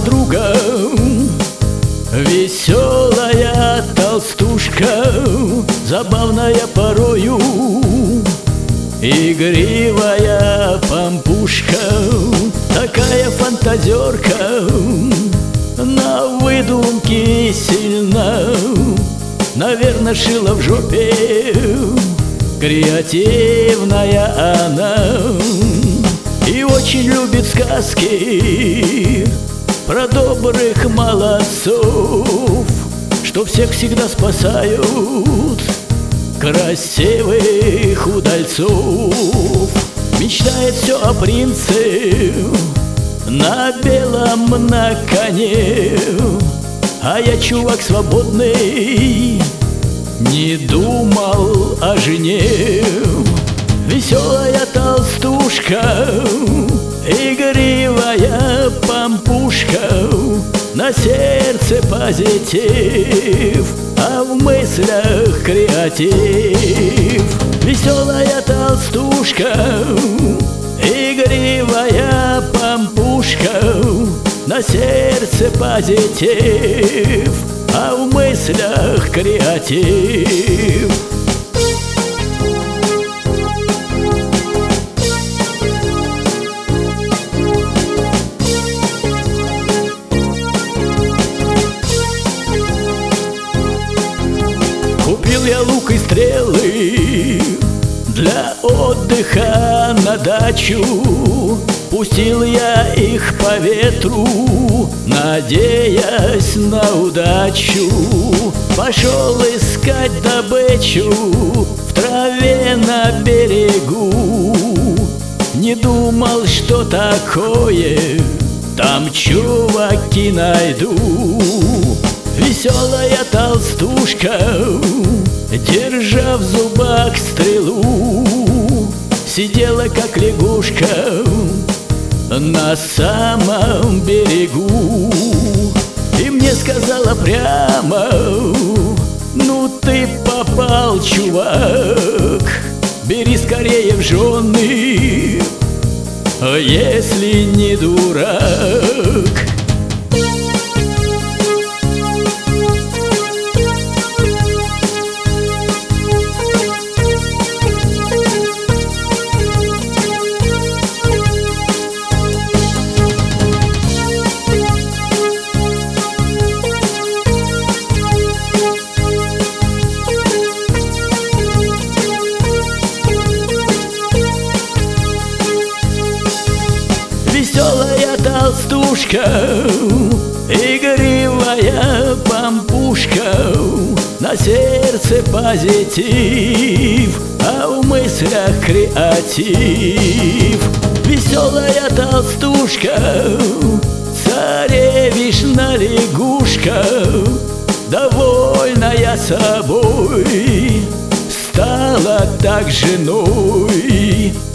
подруга, веселая толстушка, забавная порою, игривая пампушка, такая фантазерка, на выдумки сильна, наверно, шила в жопе, креативная она. И очень любит сказки про добрых молодцов, что всех всегда спасают красивых удальцов. Мечтает все о принце на белом на коне, а я чувак свободный, не думал о жене. Веселая толстушка, игривая пампушка, на сердце позитив, а в мыслях креатив. Веселая толстушка, игривая пампушка, на сердце позитив, а в мыслях креатив. Купил я лук и стрелы для отдыха на дачу, пустил я их по ветру, надеясь на удачу. Пошел искать добычу в траве на берегу, не думал, что такое там чуваки найду. Веселая толстушка, держа в зубах стрелу, сидела как лягушка на самом берегу. И мне сказала прямо: ну ты попал, чувак, бери скорее в жены, если не дурак. Веселая толстушка, игривая пампушка, на сердце позитив, а в мыслях креатив. Веселая толстушка, царевишна лягушка, довольная собой, стала так женой.